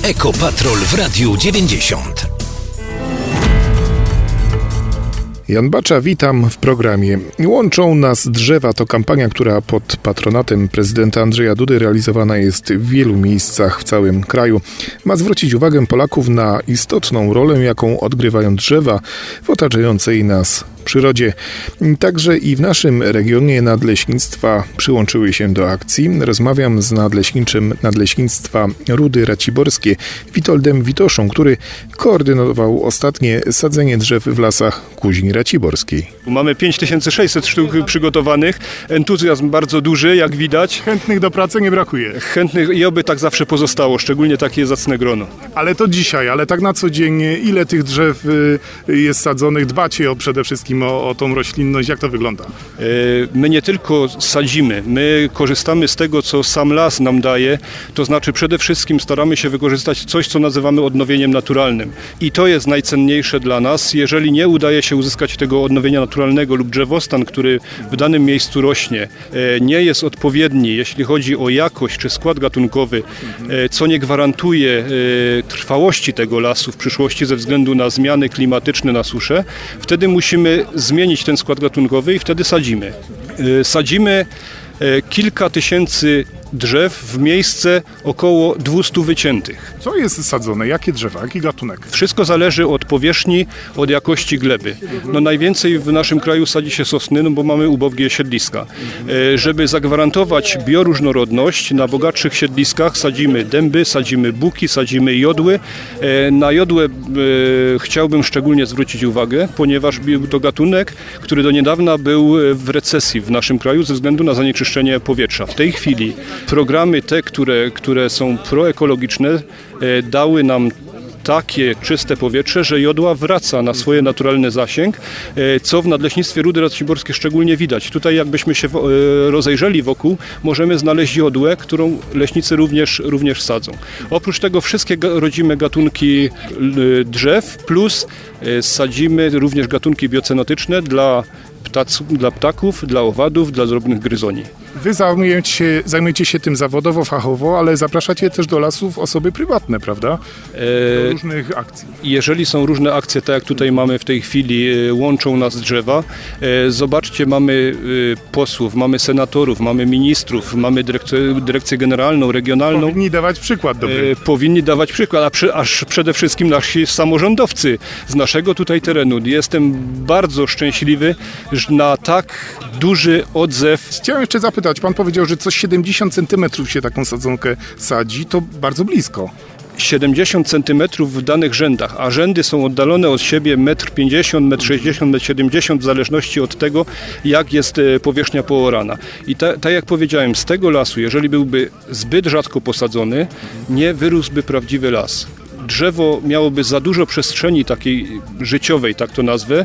Ekopatrol w Radiu 90. Jan Bacza, witam w programie. Łączą nas drzewa to kampania, która pod patronatem prezydenta Andrzeja Dudy realizowana jest w wielu miejscach w całym kraju. Ma zwrócić uwagę Polaków na istotną rolę, jaką odgrywają drzewa w otaczającej nas przyrodzie. Także i w naszym regionie nadleśnictwa przyłączyły się do akcji. Rozmawiam z nadleśniczym Nadleśnictwa Rudy Raciborskie Witoldem Witoszą, który koordynował ostatnie sadzenie drzew w lasach Kuźni Raciborskiej. Mamy 5600 sztuk przygotowanych. Entuzjazm bardzo duży, jak widać. Chętnych do pracy nie brakuje. Chętnych i oby tak zawsze pozostało, szczególnie takie zacne grono. Ale to dzisiaj, ale tak na co dzień, ile tych drzew jest sadzonych? Dbacie przede wszystkim o tą roślinność, jak to wygląda? My nie tylko sadzimy, my korzystamy z tego, co sam las nam daje, to znaczy przede wszystkim staramy się wykorzystać coś, co nazywamy odnowieniem naturalnym. I to jest najcenniejsze dla nas. Jeżeli nie udaje się uzyskać tego odnowienia naturalnego lub drzewostan, który w danym miejscu rośnie, nie jest odpowiedni, jeśli chodzi o jakość czy skład gatunkowy, co nie gwarantuje trwałości tego lasu w przyszłości ze względu na zmiany klimatyczne, na suszę, wtedy musimy zmienić ten skład gatunkowy i wtedy sadzimy. Sadzimy kilka tysięcy drzew w miejsce około 200 wyciętych. Co jest sadzone? Jakie drzewa? Jaki gatunek? Wszystko zależy od powierzchni, od jakości gleby. Najwięcej w naszym kraju sadzi się sosny, bo mamy ubogie siedliska. Żeby zagwarantować bioróżnorodność, na bogatszych siedliskach sadzimy dęby, sadzimy buki, sadzimy jodły. Na jodłę chciałbym szczególnie zwrócić uwagę, ponieważ był to gatunek, który do niedawna był w recesji w naszym kraju ze względu na zanieczyszczenie powietrza. W tej chwili programy te, które są proekologiczne, dały nam takie czyste powietrze, że jodła wraca na swoje naturalny zasięg, co w Nadleśnictwie Rudy Raciborskie szczególnie widać. Tutaj jakbyśmy się rozejrzeli wokół, możemy znaleźć jodłę, którą leśnicy również sadzą. Oprócz tego wszystkie rodzime gatunki drzew, plus sadzimy również gatunki biocenotyczne dla ptaków, dla owadów, dla drobnych gryzoni. Wy zajmujecie się tym zawodowo, fachowo, ale zapraszacie też do lasów osoby prywatne, prawda? Do różnych akcji. Jeżeli są różne akcje, tak jak tutaj mamy w tej chwili, łączą nas drzewa. Zobaczcie, mamy posłów, mamy senatorów, mamy ministrów, mamy dyrekcję generalną, regionalną. Powinni dawać przykład dobry. Powinni dawać przykład, aż przede wszystkim nasi samorządowcy z naszego tutaj terenu. Jestem bardzo szczęśliwy, że na tak duży odzew. Chciałem jeszcze zapytać, pan powiedział, że co 70 cm się taką sadzonkę sadzi, to bardzo blisko. 70 cm w danych rzędach, a rzędy są oddalone od siebie 1,50 m, 1,60 m, 1,70 m w zależności od tego, jak jest powierzchnia poorana. I tak jak powiedziałem, z tego lasu, jeżeli byłby zbyt rzadko posadzony, nie wyrósłby prawdziwy las. Drzewo miałoby za dużo przestrzeni takiej życiowej, tak to nazwę,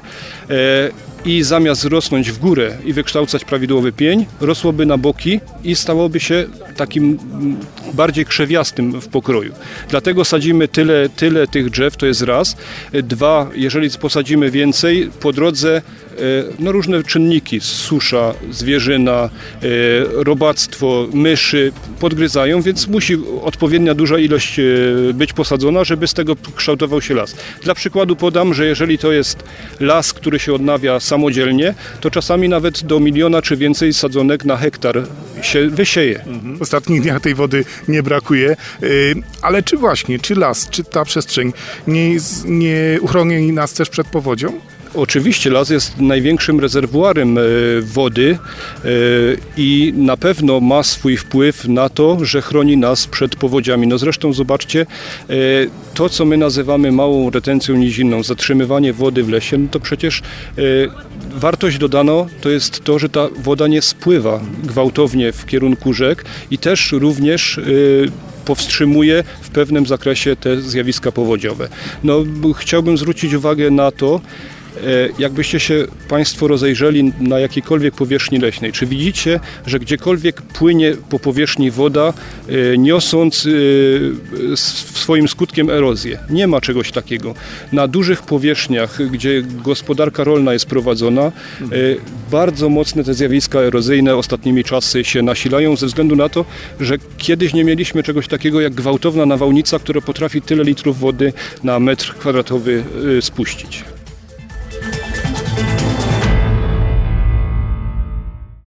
i zamiast rosnąć w górę i wykształcać prawidłowy pień, rosłoby na boki i stałoby się takim bardziej krzewiastym w pokroju. Dlatego sadzimy tyle tych drzew, to jest raz. Dwa, jeżeli posadzimy więcej, po drodze różne czynniki, susza, zwierzyna, robactwo, myszy podgryzają, więc musi odpowiednia duża ilość być posadzona, żeby z tego kształtował się las. Dla przykładu podam, że jeżeli to jest las, który się odnawia samodzielnie, to czasami nawet do 1 miliona czy więcej sadzonek na hektar się wysieje. W ostatnich dniach tej wody nie brakuje, ale czy las, czy ta przestrzeń nie uchroni nas też przed powodzią? Oczywiście las jest największym rezerwuarem wody i na pewno ma swój wpływ na to, że chroni nas przed powodziami. Zresztą zobaczcie, to co my nazywamy małą retencją nizinną, zatrzymywanie wody w lesie, to przecież wartość dodana to jest to, że ta woda nie spływa gwałtownie w kierunku rzek i też również powstrzymuje w pewnym zakresie te zjawiska powodziowe. Chciałbym zwrócić uwagę na to, Jakbyście się Państwo rozejrzeli na jakiejkolwiek powierzchni leśnej, czy widzicie, że gdziekolwiek płynie po powierzchni woda, niosąc swoim skutkiem erozję? Nie ma czegoś takiego. Na dużych powierzchniach, gdzie gospodarka rolna jest prowadzona, bardzo mocne te zjawiska erozyjne ostatnimi czasy się nasilają ze względu na to, że kiedyś nie mieliśmy czegoś takiego jak gwałtowna nawałnica, która potrafi tyle litrów wody na metr kwadratowy spuścić.